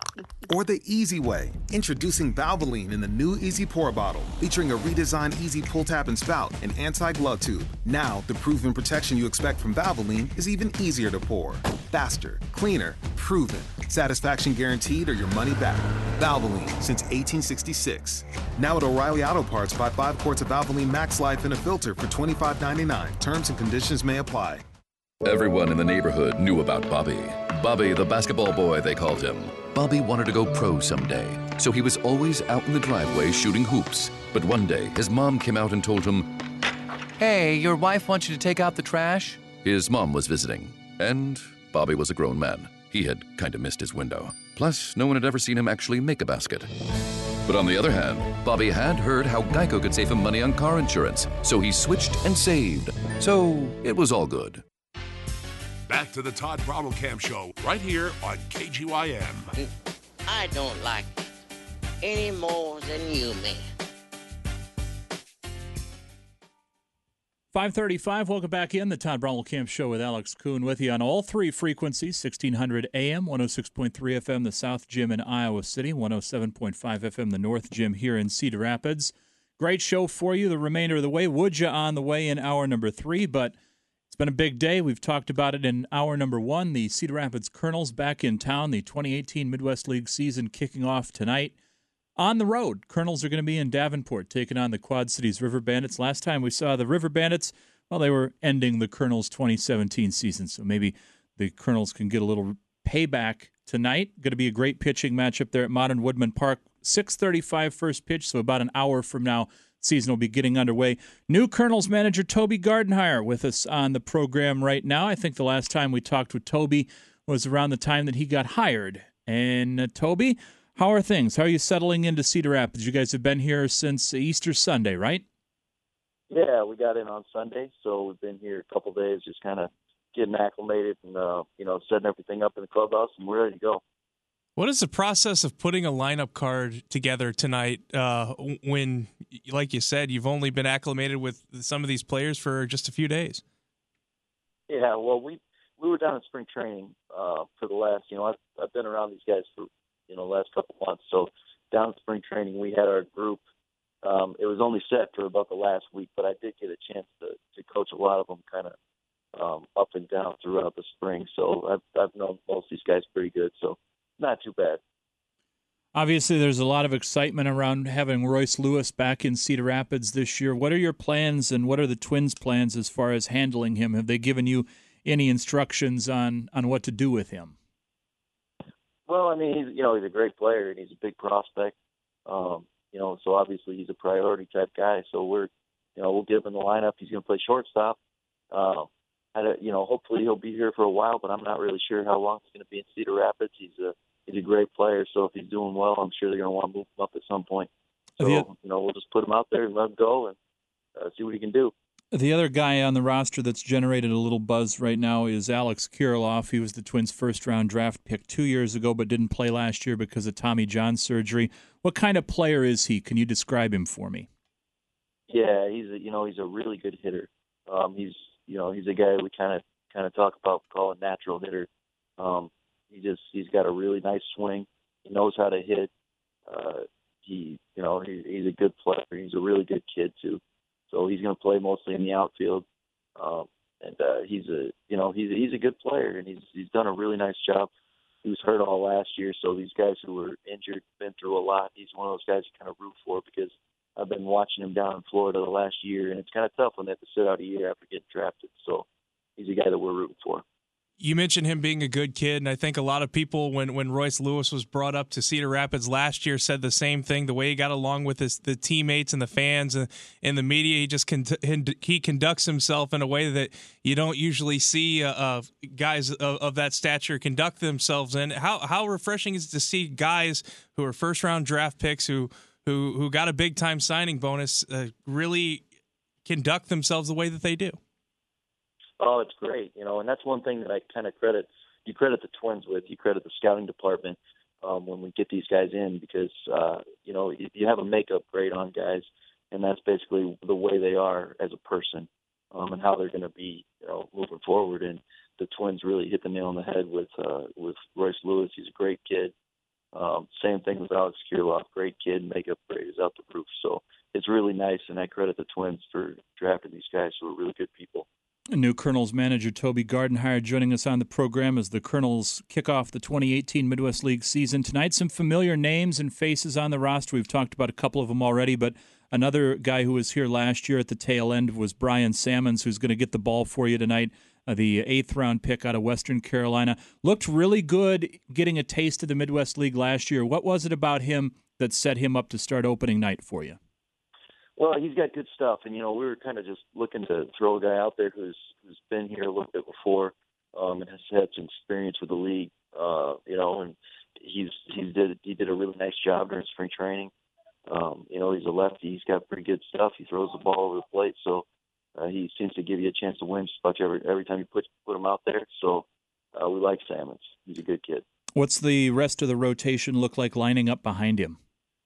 Or the easy way. Introducing Valvoline in the new Easy Pour bottle, featuring a redesigned Easy Pull Tab and Spout and anti-glove tube. Now, the proven protection you expect from Valvoline is even easier to pour. Faster, cleaner, proven. Satisfaction guaranteed or your money back. Valvoline, since eighteen sixty-six. Now at O'Reilly Auto Parts, buy five quarts of Valvoline Max Life in a filter for twenty-five ninety-nine. Terms and conditions may apply. Everyone in the neighborhood knew about Bobby. Bobby, the basketball boy, they called him. Bobby wanted to go pro someday, so he was always out in the driveway shooting hoops. But one day, his mom came out and told him, "Hey, your wife wants you to take out the trash." His mom was visiting, and Bobby was a grown man. He had kind of missed his window. Plus, no one had ever seen him actually make a basket. But on the other hand, Bobby had heard how Geico could save him money on car insurance, so he switched and saved. So it was all good. Back to the Todd Brommelkamp Show right here on K G Y M. I don't like it any more than you, man. five thirty-five, welcome back in. The Todd Brommelkamp Show with Alex Kuhn with you on all three frequencies, sixteen hundred A M, one oh six point three F M, the South Gym in Iowa City, one oh seven point five F M, the North Gym here in Cedar Rapids. Great show for you the remainder of the way. Would you on the way in hour number three, but it's been a big day. We've talked about it in hour number one. The Cedar Rapids Colonels back in town, the twenty eighteen Midwest League season kicking off tonight. On the road, Colonels are going to be in Davenport taking on the Quad Cities River Bandits. Last time we saw the River Bandits, well, they were ending the Colonels' twenty seventeen season, so maybe the Colonels can get a little payback tonight. Going to be a great pitching matchup there at Modern Woodman Park. six thirty-five first pitch, so about an hour from now, season will be getting underway. New Colonels manager Toby Gardenhire with us on the program right now. I think the last time we talked with Toby was around the time that he got hired. And uh, Toby, how are things? How are you settling into Cedar Rapids? You guys have been here since Easter Sunday, right? Yeah, we got in on Sunday, so we've been here a couple days just kind of getting acclimated and, uh, you know, setting everything up in the clubhouse, and we're ready to go. What is the process of putting a lineup card together tonight uh, when, like you said, you've only been acclimated with some of these players for just a few days? Yeah, well, we we were down in spring training uh, for the last, you know, I've, I've been around these guys for, you know, the last couple months. So down in spring training, we had our group. Um, it was only set for about the last week, but I did get a chance to, to coach a lot of them kind of um, up and down throughout the spring. So I've, I've known most of these guys pretty good, so not too bad. Obviously, there's a lot of excitement around having Royce Lewis back in Cedar Rapids this year. What are your plans and what are the Twins' plans as far as handling him? Have they given you any instructions on, on what to do with him? Well, I mean, he's, you know, he's a great player and he's a big prospect. Um, you know, so obviously he's a priority type guy. So we're, you know, we'll give him the lineup. He's going to play shortstop. Uh, I don't, you know, hopefully he'll be here for a while, but I'm not really sure how long he's going to be in Cedar Rapids. He's a he's a great player, so if he's doing well, I'm sure they're going to want to move him up at some point. So, you know, we'll just put him out there and let him go and uh, see what he can do. The other guy on the roster that's generated a little buzz right now is Alex Kirilloff. He was the Twins' first-round draft pick two years ago but didn't play last year because of Tommy John surgery. What kind of player is he? Can you describe him for me? Yeah, he's a, you know, he's a really good hitter. Um, he's you know he's a guy we kind of kind of talk about, call a natural hitter. Um, he just he's got a really nice swing. He knows how to hit. Uh, he you know he, he's a good player. He's a really good kid too. So he's going to play mostly in the outfield, um, and uh, he's a you know he's he's a good player, and he's he's done a really nice job. He was hurt all last year, so these guys who were injured, been through a lot. He's one of those guys you kind of root for because I've been watching him down in Florida the last year, and it's kind of tough when they have to sit out a year after getting drafted. So he's a guy that we're rooting for. You mentioned him being a good kid, and I think a lot of people, when, when Royce Lewis was brought up to Cedar Rapids last year, said the same thing. The way he got along with his the teammates and the fans and, and the media, he just con- he conducts himself in a way that you don't usually see uh, uh, guys of, of that stature conduct themselves in. How how refreshing is it to see guys who are first round draft picks who who who got a big time signing bonus uh, really conduct themselves the way that they do? Oh, it's great, you know, and that's one thing that I kind of credit, you credit the Twins with, you credit the scouting department um, when we get these guys in because, uh, you know, you have a makeup grade on guys, and that's basically the way they are as a person um, and how they're going to be, you know, moving forward. And the Twins really hit the nail on the head with uh, with Royce Lewis. He's a great kid. Um, same thing with Alex Kirilloff, great kid, makeup grade is out the roof. So it's really nice, and I credit the Twins for drafting these guys who are really good people. New Colonels manager Toby Gardenhire joining us on the program as the Colonels kick off the twenty eighteen Midwest League season tonight. Some familiar names and faces on the roster. We've talked about a couple of them already, but another guy who was here last year at the tail end was Brian Sammons, who's going to get the ball for you tonight, uh, the eighth round pick out of Western Carolina. Looked really good getting a taste of the Midwest League last year. What was it about him that set him up to start opening night for you? Well, he's got good stuff, and you know we were kind of just looking to throw a guy out there who's who's been here a little bit before um, and has had some experience with the league. Uh, you know, and he's he did he did a really nice job during spring training. Um, you know, he's a lefty. He's got pretty good stuff. He throws the ball over the plate, so Uh, he seems to give you a chance to win just about every every time you put put him out there. So uh, we like Salmons. He's a good kid. What's the rest of the rotation look like lining up behind him?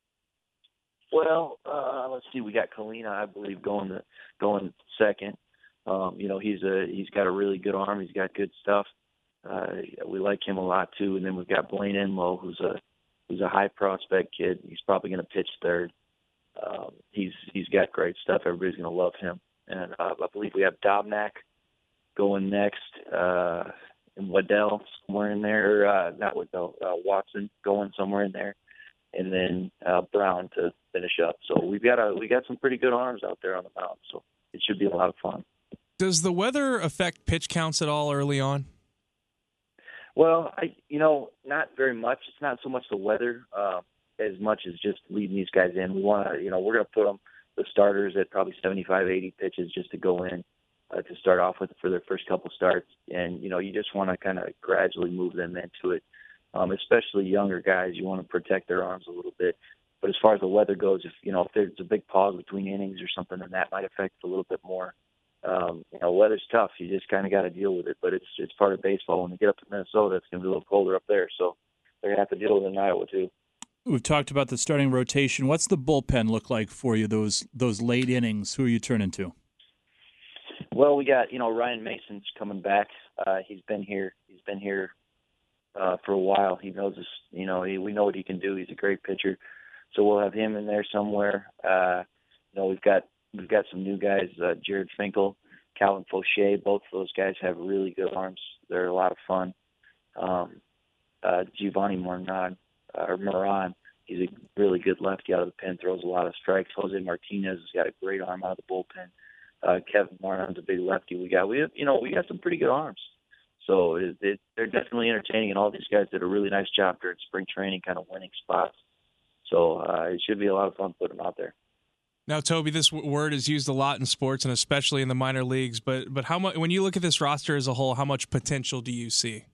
Well, uh, let's see. We got Kalina, I believe, going to going second. Um, you know, he's a he's got a really good arm. He's got good stuff. Uh, we like him a lot too. And then we've got Blaine Enlow, who's a who's a high prospect kid. He's probably going to pitch third. Um, he's he's got great stuff. Everybody's going to love him. And uh, I believe we have Dobnak going next, uh, and Waddell somewhere in there. Or, uh, not Waddell, uh, Watson going somewhere in there, and then uh, Brown to finish up. So we've got a we got some pretty good arms out there on the mound. So it should be a lot of fun. Does the weather affect pitch counts at all early on? Well, I you know not very much. It's not so much the weather uh, as much as just leading these guys in. We want to you know we're going to put them. The starters at probably seventy-five, eighty pitches just to go in uh, to start off with for their first couple starts. And, you know, you just want to kind of gradually move them into it, um, especially younger guys. You want to protect their arms a little bit. But as far as the weather goes, if, you know, if there's a big pause between innings or something, then that might affect it a little bit more. Um, you know, weather's tough. You just kind of got to deal with it. But it's it's part of baseball. When you get up to Minnesota, it's going to be a little colder up there. So they're going to have to deal with it in Iowa, too. We've talked about the starting rotation. What's the bullpen look like for you, those those late innings? Who are you turning to? Well, we got, you know, Ryan Mason's coming back. Uh, he's been here. He's been here uh, for a while. He knows us, you know, he, we know what he can do. He's a great pitcher. So we'll have him in there somewhere. Uh, you know, we've got we've got some new guys, uh, Jared Finkel, Calvin Fauché. Both of those guys have really good arms. They're a lot of fun. Um, uh, Giovanni Moran. Or Moran, he's a really good lefty out of the pen, throws a lot of strikes. Jose Martinez has got a great arm out of the bullpen. Uh, Kevin Martin's a big lefty. We got we have, you know we got some pretty good arms, so it, it, they're definitely entertaining. And all these guys did a really nice job during spring training, kind of winning spots. So uh, it should be a lot of fun putting them out there. Now, Toby, this w- word is used a lot in sports and especially in the minor leagues. But but how much when you look at this roster as a whole, how much potential do you see?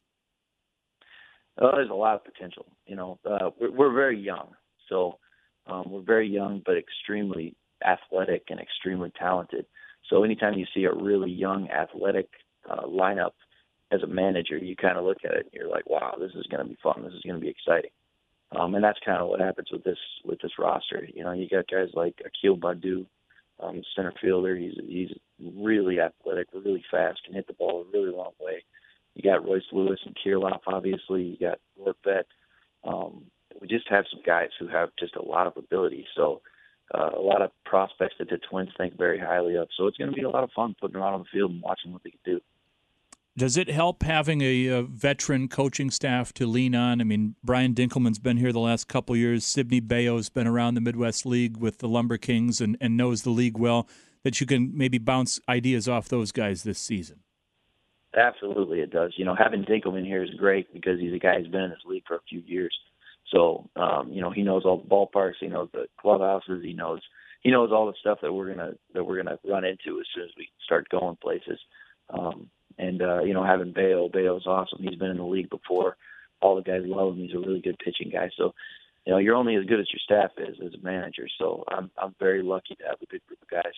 Uh, there's a lot of potential. You know, uh, we're, we're very young, so um, we're very young, but extremely athletic and extremely talented. So anytime you see a really young, athletic uh, lineup as a manager, you kind of look at it and you're like, "Wow, this is going to be fun. This is going to be exciting." Um, and that's kind of what happens with this with this roster. You know, you got guys like Akil Baddoo, um, center fielder. He's he's really athletic, really fast, can hit the ball a really long way. You got Royce Lewis and Kirilloff, obviously. You got Rortvedt. Um, we just have some guys who have just a lot of ability. So uh, a lot of prospects that the Twins think very highly of. So it's going to be a lot of fun putting them out on the field and watching what they can do. Does it help having a, a veteran coaching staff to lean on? I mean, Brian Dinkelman's been here the last couple of years. Sidney Bayo's been around the Midwest League with the Lumber Kings and, and knows the league well, that you can maybe bounce ideas off those guys this season. Absolutely, it does. You know, having Dinkelman here is great because he's a guy who's been in this league for a few years. So, um, you know, he knows all the ballparks, he knows the clubhouses, he knows he knows all the stuff that we're gonna that we're gonna run into as soon as we start going places. Um, and uh, you know, having Bayo, Bayo's awesome. He's been in the league before. All the guys love him. He's a really good pitching guy. So, you know, you're only as good as your staff is as a manager. So, I'm I'm very lucky to have a good group of guys.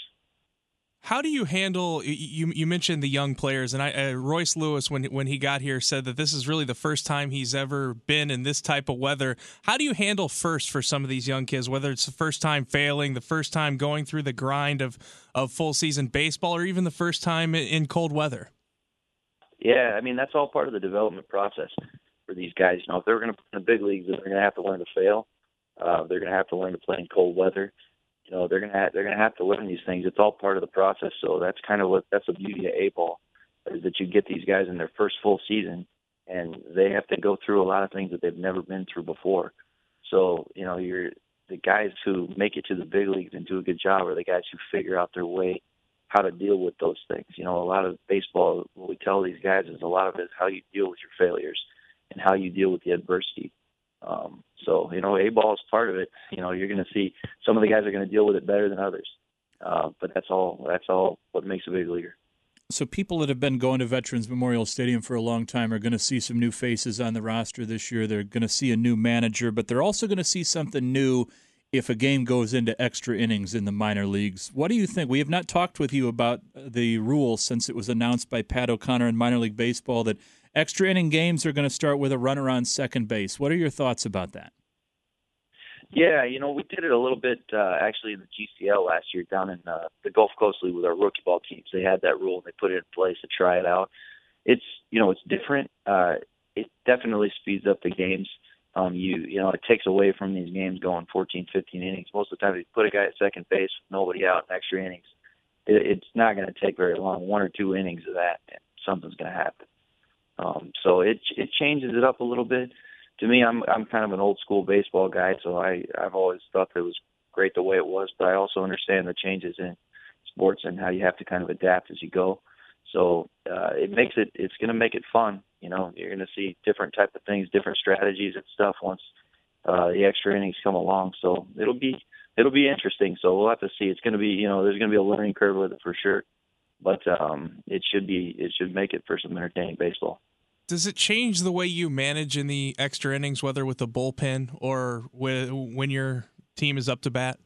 How do you handle? You you mentioned the young players, and I uh, Royce Lewis, when when he got here, said that this is really the first time he's ever been in this type of weather. How do you handle first for some of these young kids, whether it's the first time failing, the first time going through the grind of of full season baseball, or even the first time in cold weather? Yeah, I mean that's all part of the development process for these guys. You know, if they're going to play in the big leagues, they're going to have to learn to fail. Uh, they're going to have to learn to play in cold weather. You know, they're gonna have, they're gonna have to learn these things. It's all part of the process. So that's kind of what that's the beauty of A-ball, is that you get these guys in their first full season, and they have to go through a lot of things that they've never been through before. So you know, you're the guys who make it to the big leagues and do a good job are the guys who figure out their way how to deal with those things. You know, a lot of baseball, what we tell these guys is a lot of it is how you deal with your failures and how you deal with the adversity. Um, so, you know, A-ball is part of it. You know, you're going to see some of the guys are going to deal with it better than others. Uh, but that's all, that's all what makes a big leaguer. So people that have been going to Veterans Memorial Stadium for a long time are going to see some new faces on the roster this year. They're going to see a new manager, but they're also going to see something new if a game goes into extra innings in the minor leagues. What do you think? We have not talked with you about the rule since it was announced by Pat O'Connor in minor league baseball that extra inning games are going to start with a runner on second base. What are your thoughts about that? Yeah, you know, we did it a little bit uh, actually in the G C L last year down in uh, the Gulf Coast League with our rookie ball teams. They had that rule and they put it in place to try it out. It's, you know, it's different. Uh, it definitely speeds up the games. Um, you, you know, it takes away from these games going fourteen, fifteen innings. Most of the time, if you put a guy at second base with nobody out in extra innings, it, it's not going to take very long. One or two innings of that, and something's going to happen. Um, so it it changes it up a little bit. To me, I'm I'm kind of an old school baseball guy, so I I've always thought that it was great the way it was. But I also understand the changes in sports and how you have to kind of adapt as you go. So uh, it makes it it's going to make it fun. You know, you're going to see different type of things, different strategies and stuff once uh, the extra innings come along. So it'll be it'll be interesting. So we'll have to see. It's going to be, you know, there's going to be a learning curve with it for sure. But um, it should be it should make it for some entertaining baseball. Does it change the way you manage in the extra innings, whether with the bullpen or with, when your team is up to bat?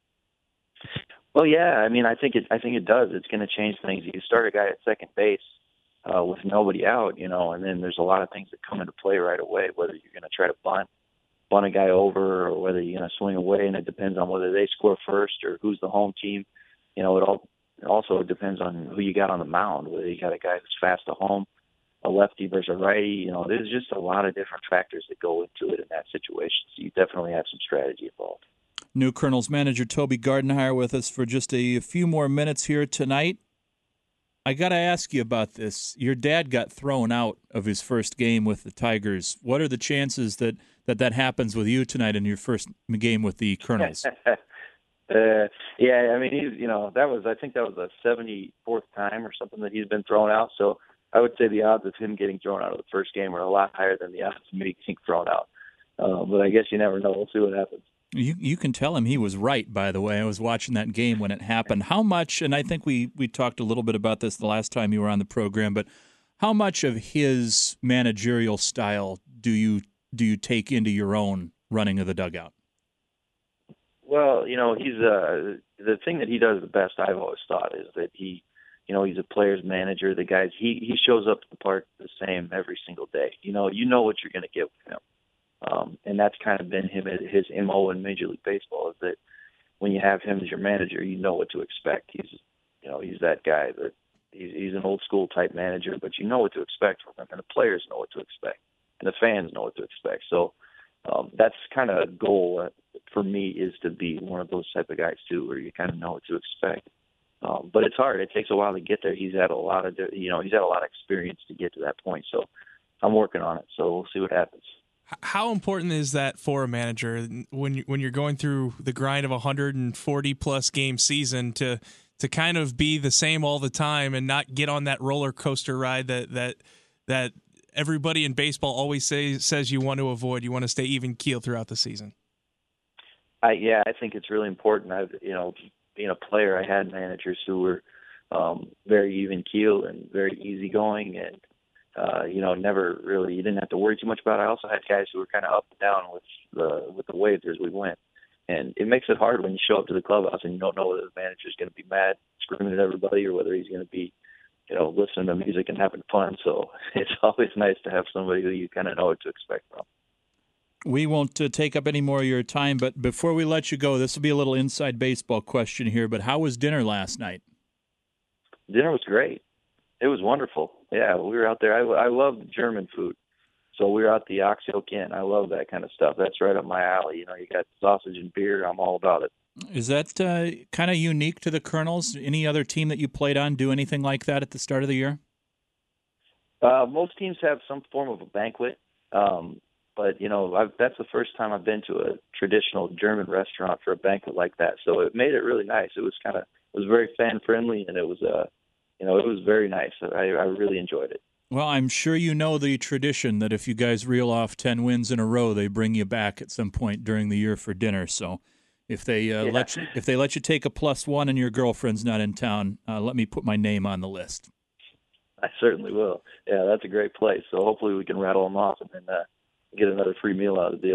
Well, yeah. I mean, I think it. I think it does. It's going to change things. You start a guy at second base uh, with nobody out, you know, and then there's a lot of things that come into play right away. Whether you're going to try to bunt, bunt a guy over, or whether you're going to swing away, and it depends on whether they score first or who's the home team. You know, it all it also depends on who you got on the mound. Whether you got a guy who's fast to home, a lefty versus a righty. You know, there's just a lot of different factors that go into it in that situation. So you definitely have some strategy involved. New Colonels manager Toby Gardenhire with us for just a few more minutes here tonight. I got to ask you about this. Your dad got thrown out of his first game with the Tigers. What are the chances that that, that happens with you tonight in your first game with the Colonels? uh, yeah, I mean, he's, you know, that was, I think that was the seventy-fourth time or something that he's been thrown out. So I would say the odds of him getting thrown out of the first game are a lot higher than the odds of me getting thrown out. Uh, but I guess you never know. We'll see what happens. You you can tell him he was right, by the way. I was watching that game when it happened. How much, and I think we, we talked a little bit about this the last time you were on the program, but how much of his managerial style do you do you take into your own running of the dugout? Well, you know, he's uh, the thing that he does the best, I've always thought, is that he, you know, he's a player's manager. The guys, he, he shows up to the park the same every single day. You know, you know what you're going to get with him. Um, and that's kind of been him, his M O in Major League Baseball, is that when you have him as your manager, you know what to expect. He's, you know, he's that guy that he's, he's an old school type manager, but you know what to expect from him, and the players know what to expect, and the fans know what to expect. So um, that's kind of a goal uh, for me, is to be one of those type of guys too, where you kind of know what to expect. Um, but it's hard. It takes a while to get there. He's had a lot of, you know, he's had a lot of experience to get to that point. So I'm working on it. So we'll see what happens. How important is that for a manager when you, when you're going through the grind of a one hundred forty plus game season to to kind of be the same all the time and not get on that roller coaster ride that that that everybody in baseball always says says you want to avoid? You want to stay even keel throughout the season. I, yeah, I think it's really important. I've, you know, being a player, I had managers who were um, very even keel and very easygoing, and uh, you know, never really, you didn't have to worry too much about it. I also had guys who were kind of up and down with the with the waves as we went, and it makes it hard when you show up to the clubhouse and you don't know whether the manager's going to be mad, screaming at everybody, or whether he's going to be, you know, listening to music and having fun. So it's always nice to have somebody who you kind of know what to expect from. We won't uh, take up any more of your time, but before we let you go, this will be a little inside baseball question here, but how was dinner last night? Dinner was great. It was wonderful. Yeah, we were out there. I, I love German food. So we were out the Oxyoke Inn. I love that kind of stuff. That's right up my alley. You know, you got sausage and beer. I'm all about it. Is that uh, kind of unique to the Colonels? Any other team that you played on do anything like that at the start of the year? Uh, most teams have some form of a banquet. Um, but, you know, I've, that's the first time I've been to a traditional German restaurant for a banquet like that. So it made it really nice. It was kind of, it was very fan-friendly, and it was, uh, you know, it was very nice. I, I really enjoyed it. Well, I'm sure you know the tradition that if you guys reel off ten wins in a row, they bring you back at some point during the year for dinner. So if they uh, yeah. let you, if they let you take a plus one and your girlfriend's not in town, uh, let me put my name on the list. I certainly will. Yeah, that's a great place. So hopefully we can rattle them off and then uh, get another free meal out of the deal.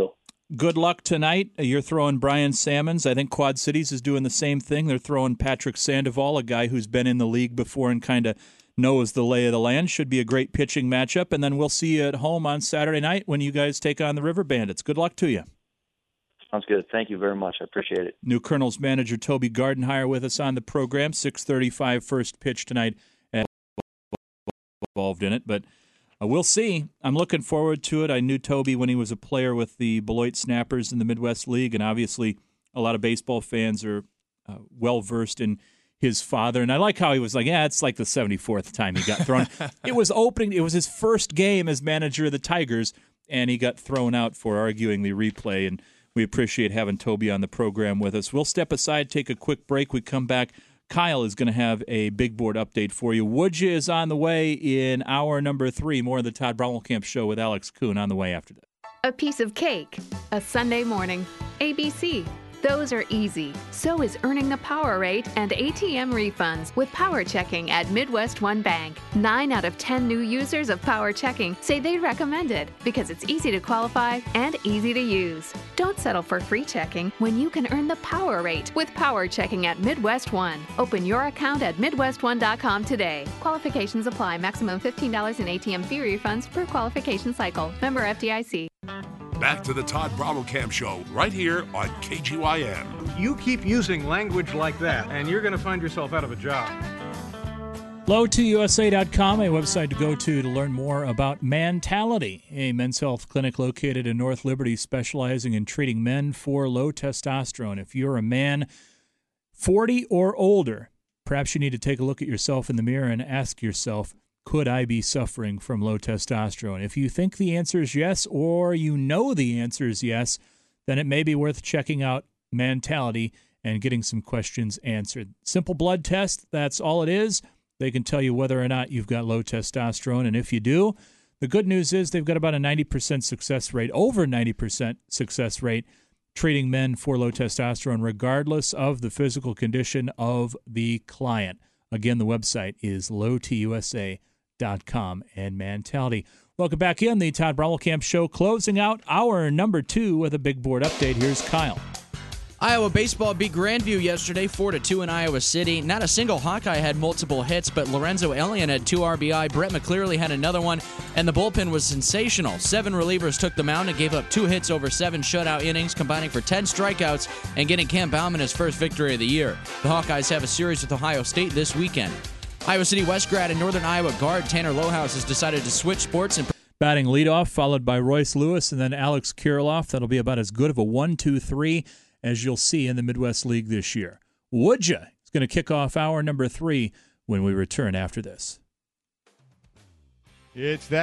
good luck tonight. You're throwing Brian Sammons. I think Quad Cities is doing the same thing. They're throwing Patrick Sandoval, a guy who's been in the league before and kind of knows the lay of the land. Should be a great pitching matchup. And then we'll see you at home on Saturday night when you guys take on the River Bandits. Good luck to you. Sounds good. Thank you very much. I appreciate it. New Colonels manager Toby Gardenhire with us on the program. six thirty-five first pitch tonight. And involved in it, but uh, we'll see. I'm looking forward to it. I knew Toby when he was a player with the Beloit Snappers in the Midwest League, and obviously a lot of baseball fans are uh, well-versed in his father. And I like how he was like, yeah, it's like the seventy-fourth time he got thrown. It was opening. It was his first game as manager of the Tigers, and he got thrown out for arguing the replay, and we appreciate having Toby on the program with us. We'll step aside, take a quick break. We come back. Kyle is going to have a big board update for you. Would You is on the way in hour number three. More of the Todd Brommelkamp Show with Alex Kuhn on the way after this. A piece of cake, a Sunday morning, A B C. Those are easy. So is earning the power rate and A T M refunds with Power Checking at Midwest One Bank. Nine out of ten new users of Power Checking say they recommend it because it's easy to qualify and easy to use. Don't settle for free checking when you can earn the power rate with Power Checking at Midwest One. Open your account at midwest one dot com today. Qualifications apply. Maximum fifteen dollars in A T M fee refunds per qualification cycle. Member F D I C. Back to the Todd Brommelkamp Show, right here on K G Y M. You keep using language like that, and you're going to find yourself out of a job. low two U S A dot com, a website to go to to learn more about Mentality, a men's health clinic located in North Liberty specializing in treating men for low testosterone. If you're a man forty or older, perhaps you need to take a look at yourself in the mirror and ask yourself, could I be suffering from low testosterone? If you think the answer is yes, or you know the answer is yes, then it may be worth checking out Mentality and getting some questions answered. Simple blood test, that's all it is. They can tell you whether or not you've got low testosterone, and if you do, the good news is they've got about a ninety percent success rate, over ninety percent success rate, treating men for low testosterone, regardless of the physical condition of the client. Again, the website is low two U S A dot com and Mentality. Welcome back in the Todd Brommelkamp Show, closing out hour number two with a big board update. Here's Kyle. Iowa baseball beat Grandview yesterday, four to two in Iowa City. Not a single Hawkeye had multiple hits, but Lorenzo Elian had two R B I. Brett McClearly had another one, and the bullpen was sensational. Seven relievers took the mound and gave up two hits over seven shutout innings, combining for ten strikeouts and getting Cam Bauman his first victory of the year. The Hawkeyes have a series with Ohio State this weekend. Iowa City West grad and Northern Iowa guard Tanner Lohaus has decided to switch sports and batting leadoff, followed by Royce Lewis and then Alex Kirilloff. That'll be about as good of a one two three as you'll see in the Midwest League this year. Would Ya is going to kick off hour number three when we return after this. It's that